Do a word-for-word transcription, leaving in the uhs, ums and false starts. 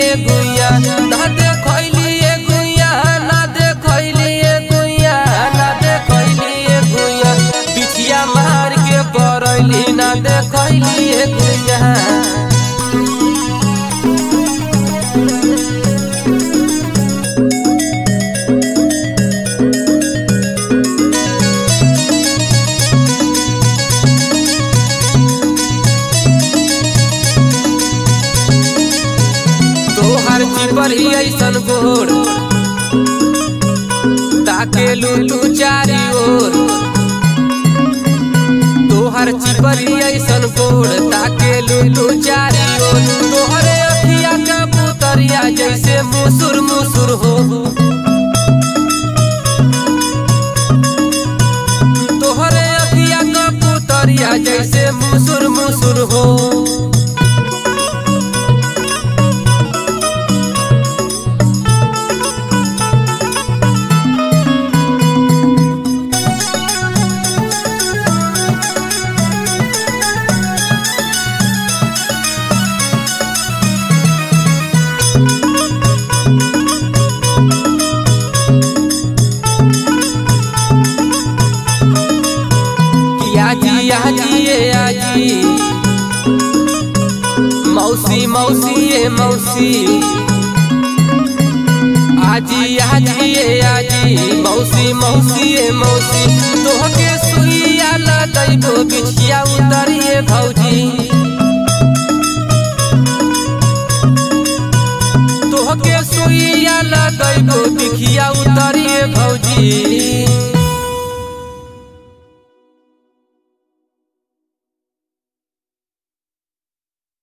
गुइया ना देखैली गुइया ना देखैली गुइया ना देखैली गुइया बिछिया मार के परैली ना देखैली गुइया। चिपरी ऐसन गोर ताकेलू तू चारी ओर तोहर चिपरी ऐसन गोर ताकेलू तू चारी ओर तोहरे अखिया का पुतरिया जैसे मुसुर मुसुर हो तोहरे अखिया का पुतरिया जैसे मुसुर मुसुर हो। आजी आजी ये आजी मौसी मौसी ये मौसी आजी आजी ये आजी मौसी मौसी ये मौसी तोहके सुइया लगैबो बिछिया उतरिए भौजी तोहके सुइया लगैबो बिछिया उतरिए भौजी।